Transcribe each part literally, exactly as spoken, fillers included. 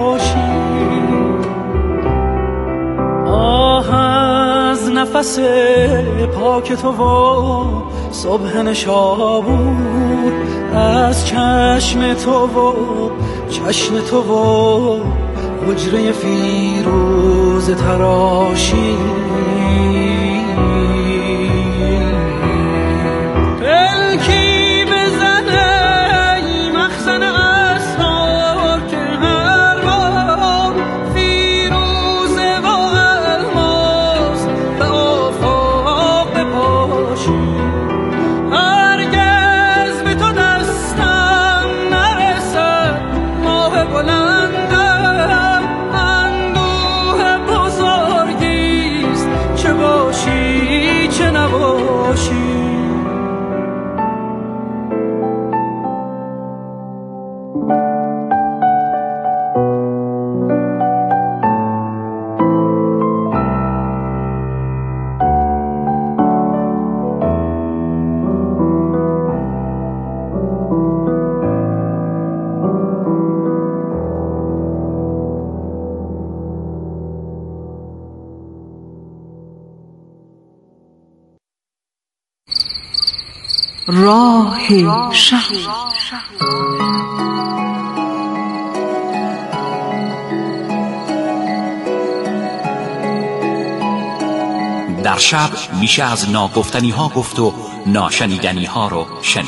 آه از نفس پاک تو و صبح نشابور، از چشم تو و چشم تو و حجره فیروز تراشی، پلکی بزنه ای مخزن اسرار که هر بار فیروزه و الماس به آفاق بپاشی. هرگز به تو دستم نرسد ماه بلندم، اندوه بزرگیست چه باشی چه نباشی. راه شب. در شب میشه از ناگفتنی ها گفت و ناشنیدنی ها رو شنید.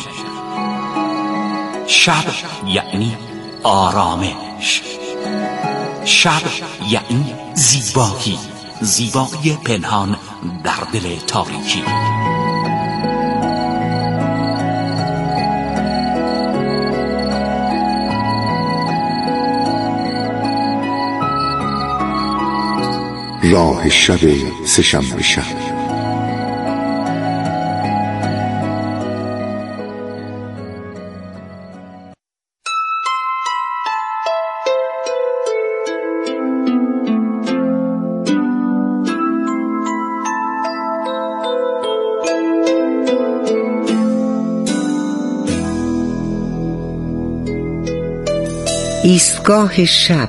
شب یعنی آرامش، شب یعنی زیبایی، زیبایی پنهان در دل تاریکی. راه شب سه‌شنبه شب. ایستگاه شب.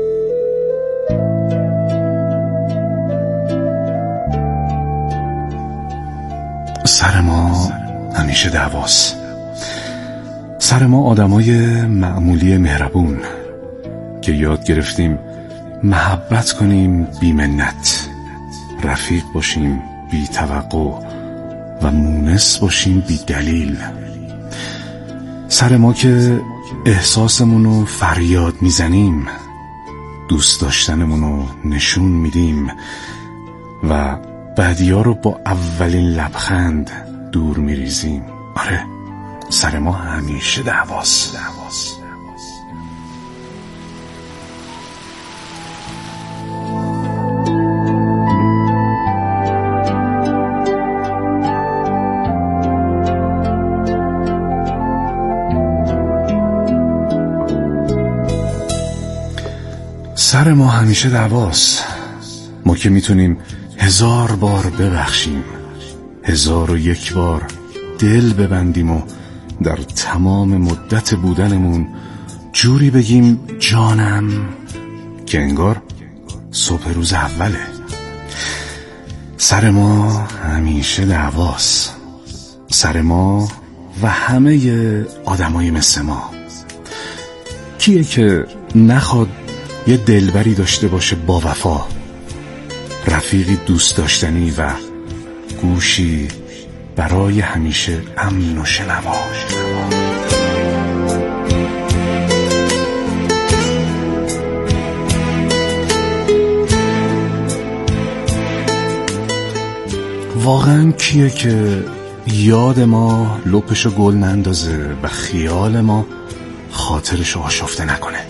سر ما همیشه دعواست. سر ما آدمای معمولی مهربون که یاد گرفتیم محبت کنیم بی منت، رفیق باشیم بی توقع و مونس باشیم بی دلیل. سر ما که احساسمونو فریاد میزنیم، دوست داشتنمونو نشون میدیم و بعدیا رو با اولین لبخند دور میریزیم. آره، سر ما همیشه دعواست. دعواست. سر ما همیشه دعواست. ما که میتونیم هزار بار ببخشیم، هزار و یک بار دل ببندیم و در تمام مدت بودنمون جوری بگیم جانم که انگار صبح روز اوله. سر ما همیشه دعواست. سر ما و همه آدمای مثل ما. کیه که نخواد یه دلبری داشته باشه با وفا، رفیقی دوست داشتنی و گوشی برای همیشه امن و شنوا. واقعا کیه که یاد ما لپشو گل نندازه و خیال ما خاطرشو آشفته نکنه؟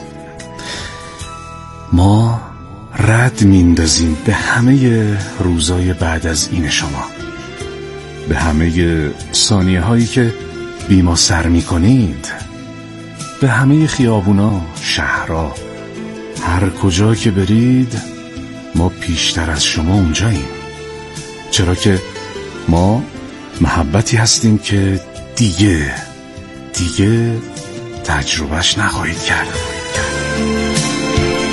ما رد میندازیم به همه روزای بعد از این شما، به همه ثانیه هایی که بی ما سر میکنید، به همه خیابونا، شهرها، هر کجا که برید ما پیشتر از شما اونجاییم. چرا که ما محبتی هستیم که دیگه دیگه تجربهش نخواهید کرد.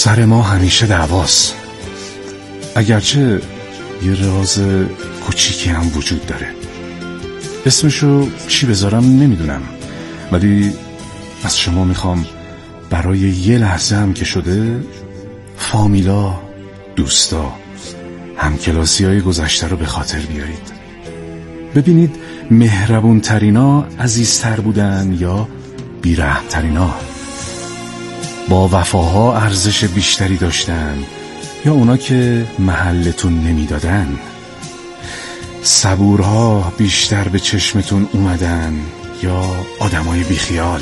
سر ما همیشه دعواست، اگرچه یه راز کوچیکی هم وجود داره. اسمشو چی بذارم نمیدونم، ولی از شما میخوام برای یه لحظه هم که شده فامیلا، دوستا، همکلاسی های گذشته رو به خاطر بیارید. ببینید مهربون ترینا عزیزتر بودن یا بیرحم ترینا، با وفاها ارزش بیشتری داشتن یا اونا که محلتون نمیدادن، صبورها بیشتر به چشمتون اومدن یا آدمای بیخیال.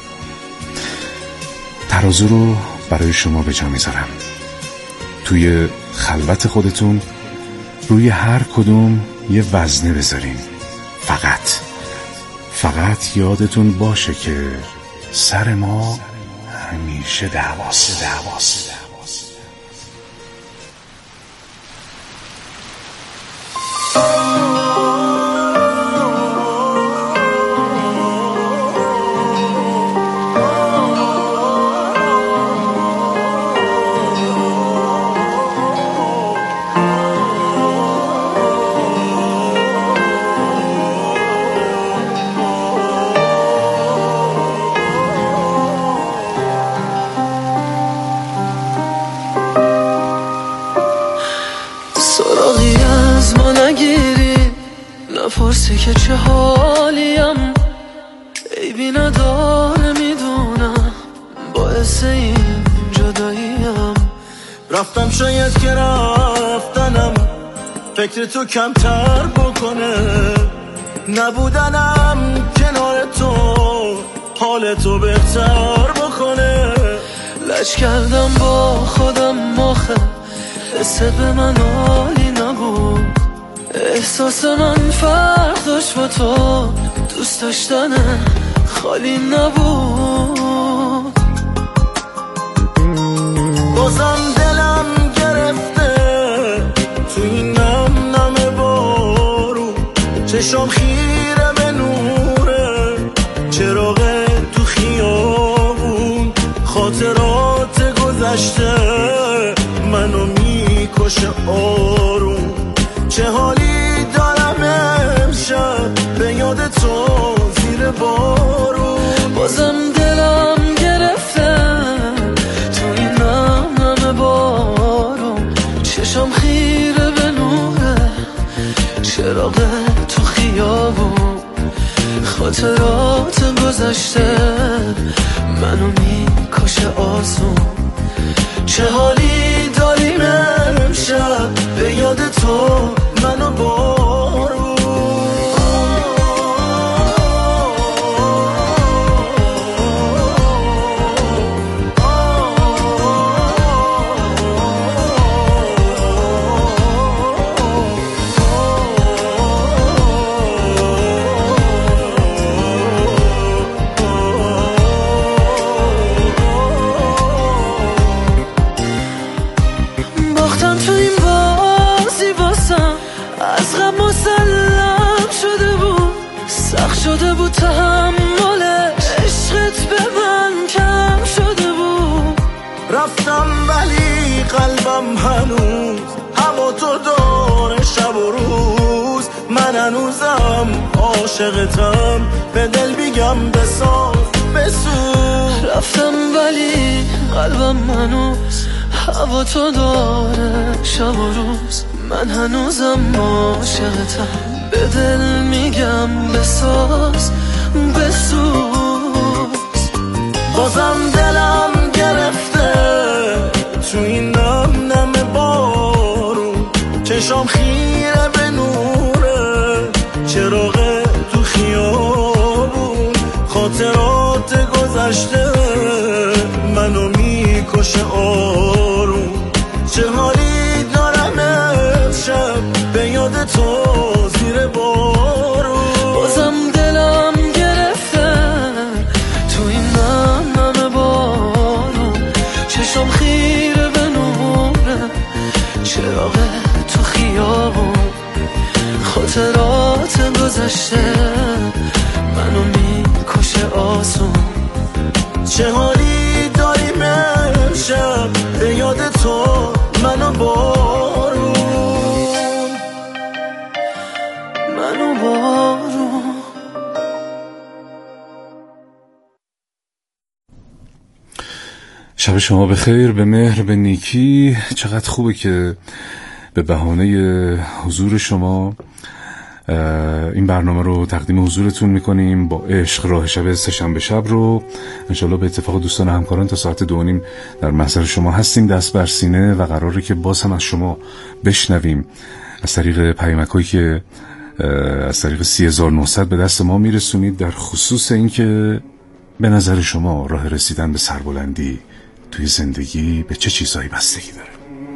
ترازو رو برای شما به جا میذارم. توی خلوت خودتون روی هر کدوم یه وزنه بذارین. فقط فقط یادتون باشه که سر ما همیشه دعواست دعواست سراغی از ما نگیری، نپرسی که چه حالیم، عیبی نداره میدونم، باعث این جداییم. رفتم شاید که رفتنم فکر تو کمتر بکنه، نبودنم کنار تو حال تو بهتر بکنه. لج کردم با خودم آخه حست به من عالی نبود، احساس من فرق داشت با تو، دوست داشتن خالی نبود. بازم دلم گرفته تو این نم نم بارو، چشم خیره به نوره چراغ تو خیابون، خاطرات گذشته منو میکشه آروم. چه حالی دارم امشب به یاد تو زیر بارون. بازم دلم گرفته تو این نم نم بارون، چشم خیره به نوره چراغ تو خیابون، خاطرات گذشته منو میکشه آسون. چه حالی داریم امشب به یاد تو منو بارون. باختم تو این بازی باسم، از غم مسلم شده بود، سخت شده بود تحمل عشقت به من کم شده بود. رفتم ولی قلبم هنوز هوا تو داره شب و روز، من هنوزم عاشقتم، به دل بیگم بساز بسوز. رفتم ولی قلبم هنوز هوا تو داره شب و روز، من هنوزم عاشقتم، به دل میگم بساز بسوز. بازم دلم گرفته تو این نم نم بارون، چشم خیره به نوره چراغ تو خیابون، خاطرات گذشته منو میکشه آروم. چه حالی دارم امشب به یاد تو زیر بارون. بازم دلم گرفته تو این نم نم بارون، چشم خیره به نوره چراغ تو خیابون، خاطرات گذشته منو میکشه آسون. چه حالی داریم امشب به شب شما بخیر، به مهر، به نیکی. چقدر خوبه که به بهانه حضور شما این برنامه رو تقدیم حضورتون میکنیم. با عشق راه شب سه‌شنبه شب رو انشالله به اتفاق دوستان همکاران تا ساعت دو و نیم در محضر شما هستیم، دست بر سینه، و قراره که باز هم از شما بشنویم از طریق پیامک‌هایی که از طریق سی هزار و نهصد به دست ما میرسونید، در خصوص این که به نظر شما راه رسیدن به سربلندی توی زندگی به چه چیزهایی بستگی داره.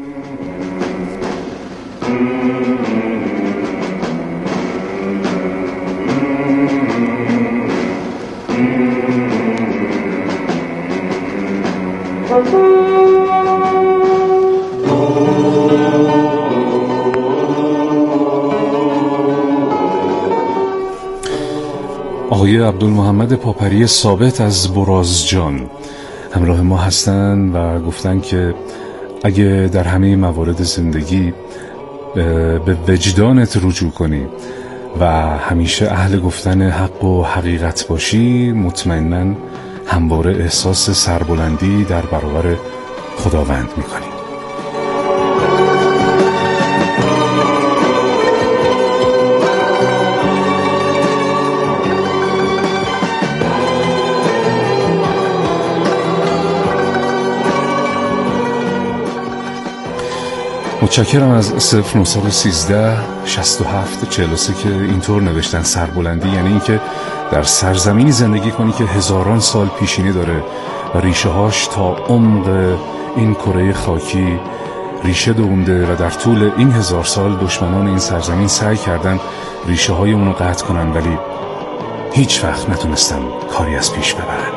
آقای عبدالمحمد پاپری ثابت از برازجان همراه ما هستن و گفتن که اگه در همه موارد زندگی به وجدانت رجوع کنی و همیشه اهل گفتن حق و حقیقت باشی، مطمئناً همواره احساس سربلندی در برابر خداوند میکنی. متشکرم از صفر نهصد و سیزده شصت و هفت چهل و سه که اینطور نوشتن: سربلندی یعنی این که در سرزمینی زندگی کنی که هزاران سال پیشینه داره و ریشه هاش تا عمق این کره خاکی ریشه دونده و در طول این هزار سال دشمنان این سرزمین سعی کردن ریشه های اونو قطع کنن، ولی هیچ وقت نتونستن کاری از پیش ببرن.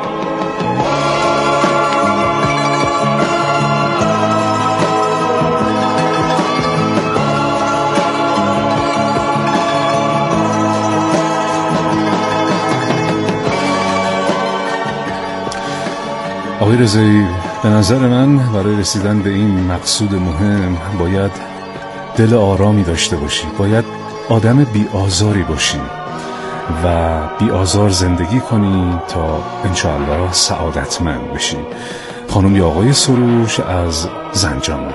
آقای رضایی، به نظر من برای رسیدن به این مقصود مهم باید دل آرامی داشته باشی، باید آدم بی آزاری باشی و بی آزار زندگی کنی تا انشاءالله سعادتمند بشی. خانم یا آقای سروش از زنجان.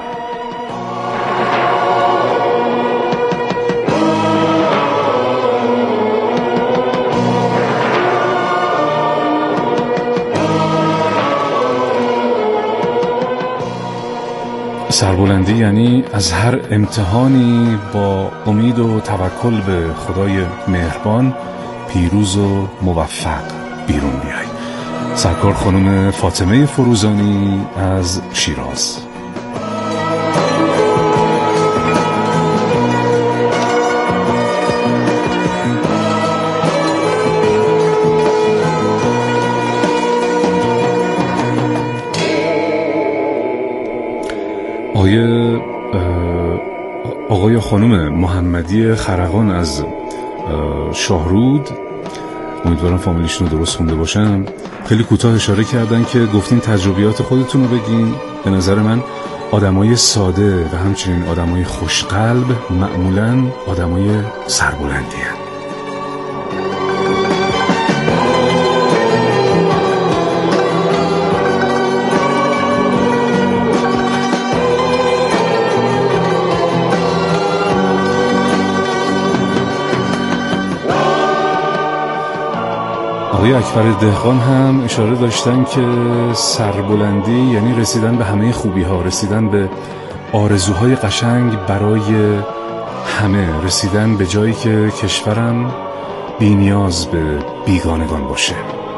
سربلندی یعنی از هر امتحانی با امید و توکل به خدای مهربان پیروز و موفق بیرون بیای. سرکار خانم فاطمه فروزانی از شیراز. آقای آقای خانم محمدی خرقان از شاهرود، امیدوارم فامیلیشون رو درست خونده باشم، خیلی کوتاه اشاره کردن که گفتین تجربیات خودتون رو بگین. به نظر من آدمای ساده و همچنین آدمای خوشقلب معمولاً آدمای سربلندی هستند. آقای اکبر دهقان هم اشاره داشتن که سربلندی یعنی رسیدن به همه خوبی ها، رسیدن به آرزوهای قشنگ برای همه، رسیدن به جایی که کشورم بی نیاز به بیگانگان باشه.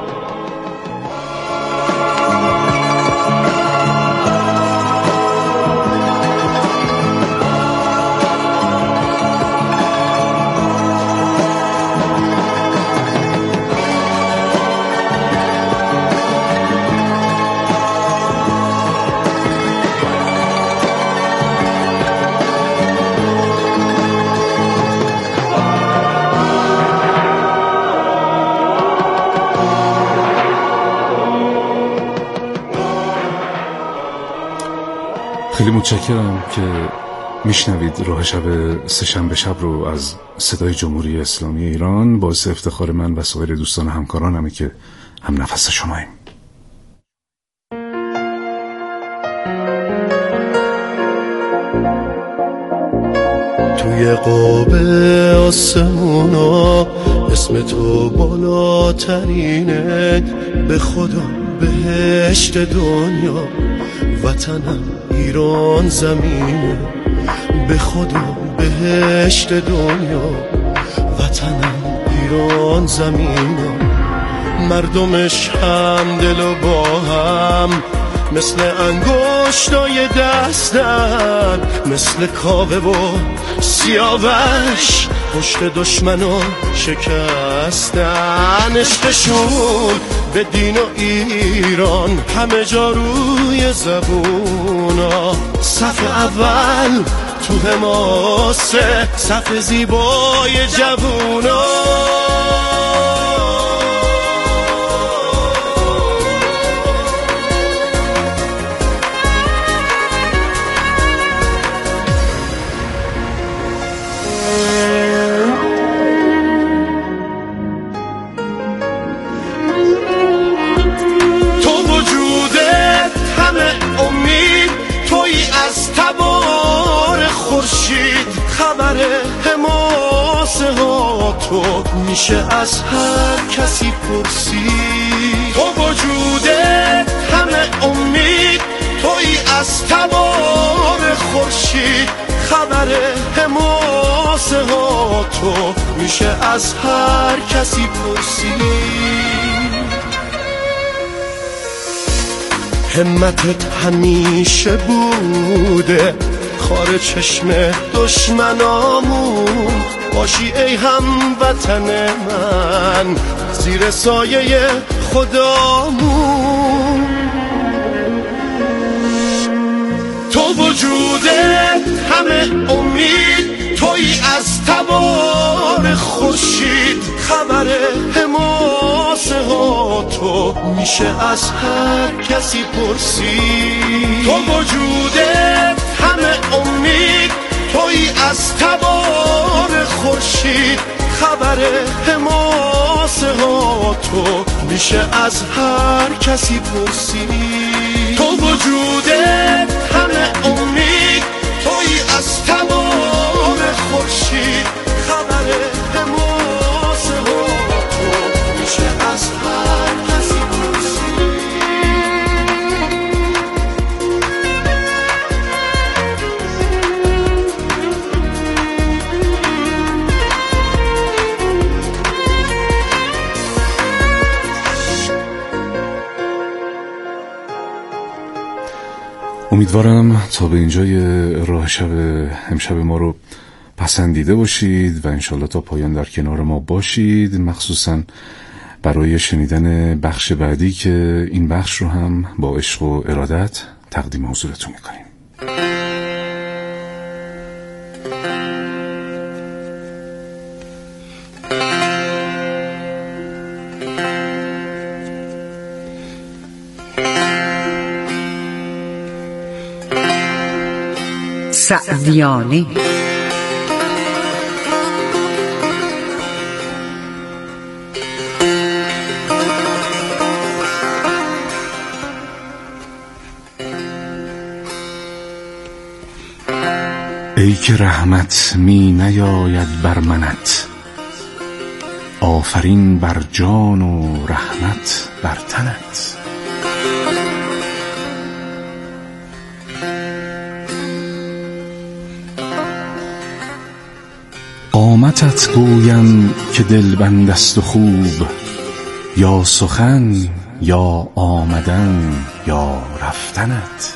خیلی متشکرم که میشنوید راه شب سه‌شنبه شب رو از صدای جمهوری اسلامی ایران. باعث افتخار من و سایر دوستان همکارانمه که هم نفس شماییم. روی قاب آسمونا اسم تو بالاترینه. به خدا بهشت دنیا وطنم ایران زمینه. به خدا بهشت دنیا وطنم ایران زمینه. مردمش هم دل و با هم مثل انگشتای دستن، مثل کاوه و سیاوش پشت دشمنو شکستن. عشقشون به دین و ایران همه جا روی زبونا. صف اول تو حماسه، صف زیبای جوونا. خبر حماسه ها تو میشه از هر کسی پرسید. تو وجودت همه امید، توی از تبار خورشید. خبر حماسه ها تو میشه از هر کسی پرسید. همتت همیشه بوده خار چشم دشمنامون. باشی ای هموطن من زیر سایه خدامون. تو وجودت همه امید، توی از تبار خورشید. خبر حماسه ها تو میشه از هر کسی پرسید. تو وجودت همه امید، توی از تبار خورشید. خبر حماسه ها تو میشه از هر کسی پرسید. تو وجودت همه امید، توی از تبار خورشید. خبر حماسه ها تو میشه از هر کسی پرسید. امیدوارم تا به اینجای راه شب امشب ما رو پسندیده باشید و انشالله تا پایان در کنار ما باشید، مخصوصا برای شنیدن بخش بعدی که این بخش رو هم با عشق و ارادت تقدیم حضورتون میکنیم. سعدیانه ای که رحمت می نیاید بر منت، آفرین بر جان و رحمت بر تنت. قامتت گویم که دلبند است و خوب، یا سخن یا آمدن یا رفتنت.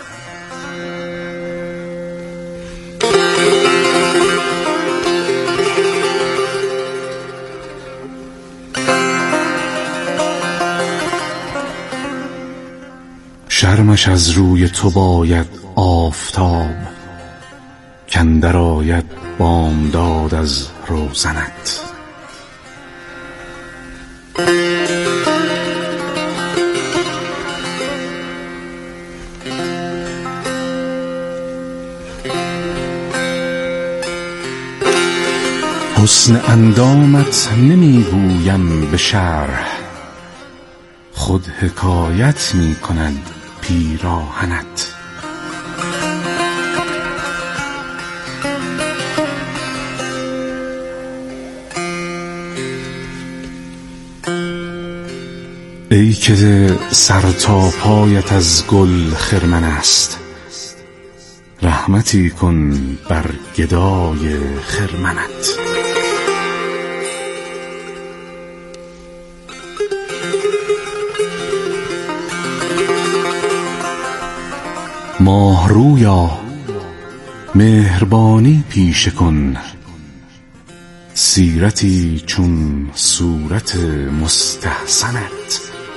شرمش از روی تو باید آفتاب، کاندر آید بامداد از روزنت. حسن اندامت نمیگویم به شرح، خود حکایت می کند پیراهنت. ای که سر تا پایت از گل خرمن است، رحمتی کن بر گدای خرمنت. ماه رویا مهربانی پیشه کن، سیرتی چون صورت مستحسنت.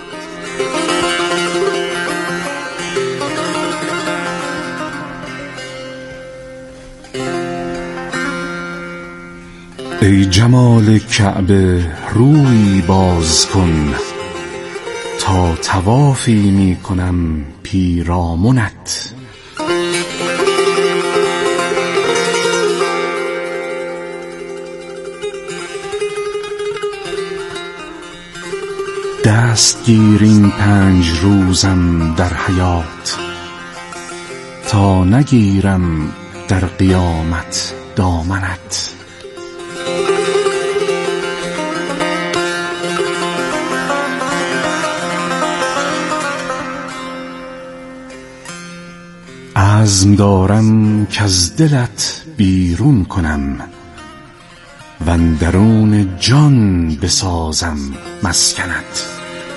ای جمال کعبه روی باز کن، تا طوافی می کنم پیرامونت. دست گیر این پنج روزم در حیات، تا نگیرم در قیامت دامنت. عزم دارم که از دلت بیرون کنم، واندرون جان بسازم مسکنت.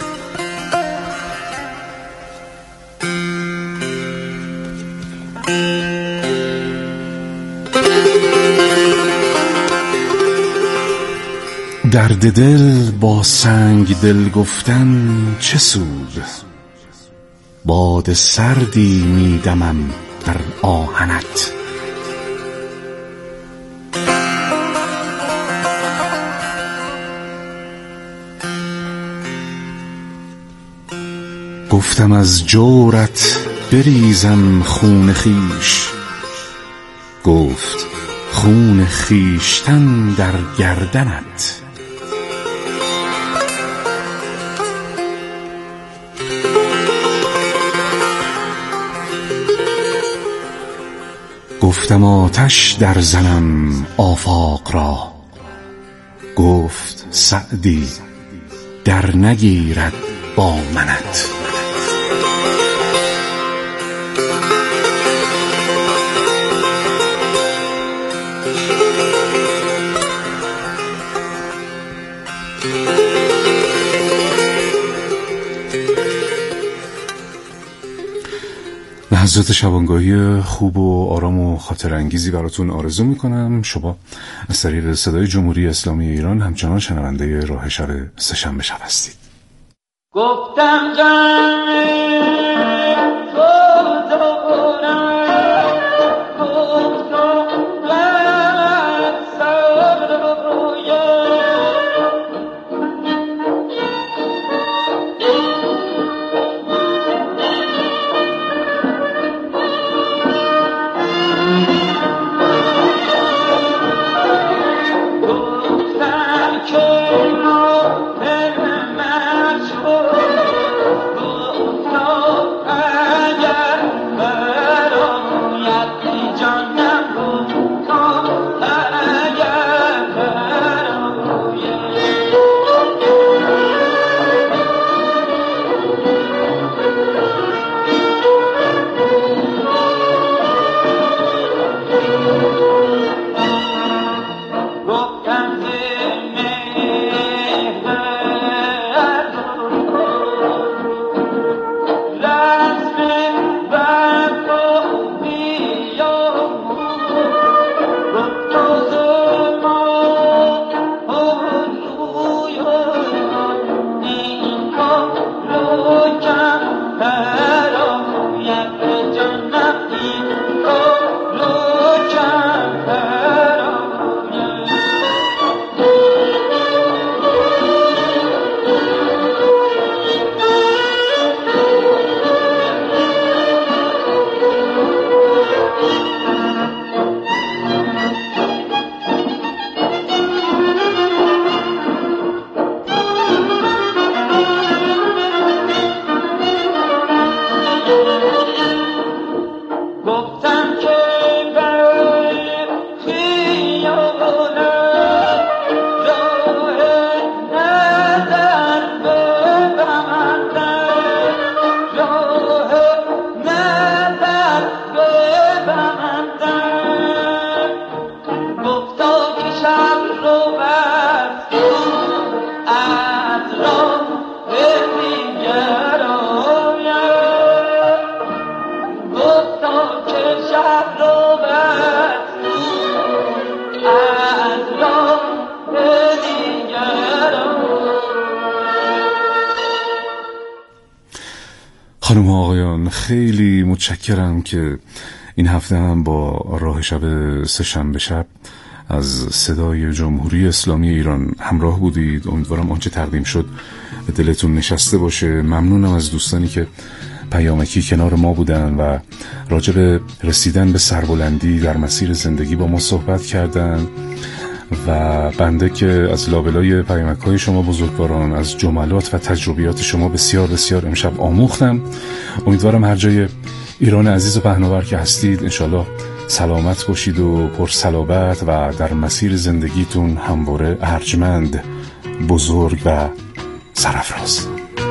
درد دل با سنگ دل گفتن چه سود، باد سردی میدمم در آهنت. گفتم از جورت بریزم خون خیش، گفت خون خیشتن در گردنت. گفتم آتش در زنم آفاق را، گفت سعدی در نگیرد با منت. لحظات شبانگاهی خوب و آرام و خاطر انگیزی براتون آرزو میکنم. شما از طریق صدای جمهوری اسلامی ایران همچنان شنونده راه شب سه‌شنبه شب هستید. گفتم جان no خانم و آقایان، خیلی متشکرم که این هفته هم با راه شب سه‌شنبه شب از صدای جمهوری اسلامی ایران همراه بودید. امیدوارم آنچه تقدیم شد به دلتون نشسته باشه. ممنونم از دوستانی که پیامکی کنار ما بودن و راجع به رسیدن به سربلندی در مسیر زندگی با ما صحبت کردن و بنده که از لابلای پیامک‌های شما بزرگواران، از جملات و تجربیات شما بسیار بسیار امشب آموختم. امیدوارم هر جای ایران عزیز و پهناور که هستید انشالله سلامت باشید و پرصلابت و در مسیر زندگیتون همواره ارجمند، بزرگ و سرافراز.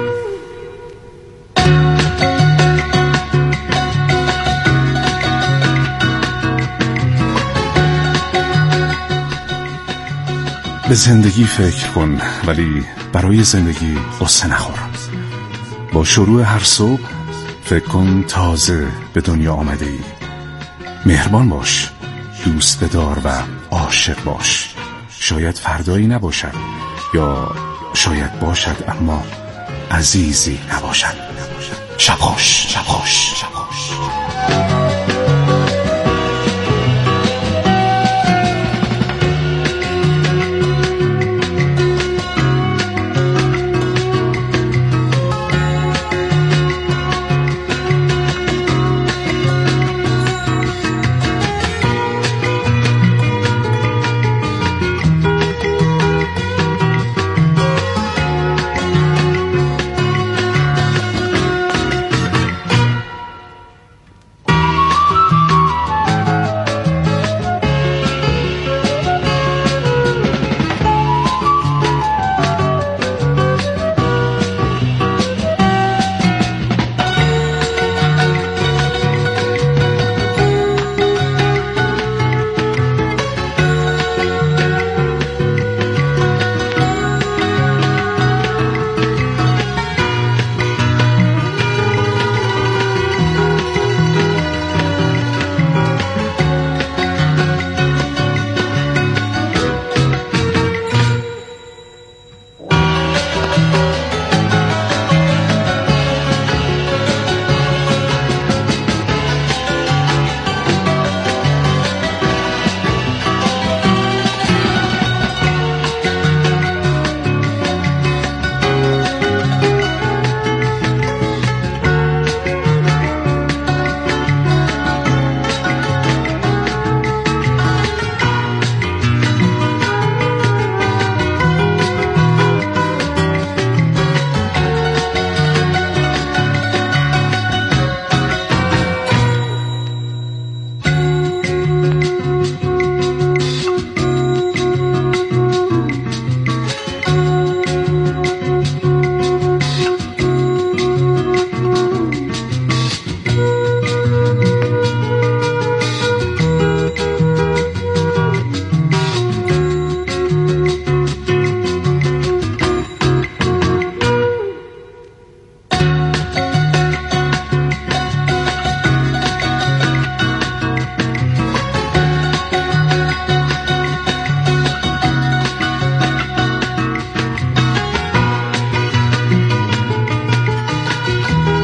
به زندگی فکر کن ولی برای زندگی قصه نخور. با شروع هر صبح فکر کن تازه به دنیا آمده ای. مهربان باش، دوست بدار و عاشق باش. شاید فردایی نباشد یا شاید باشد اما عزیزی نباشد. شب خوش، شب خوش، شب خوش.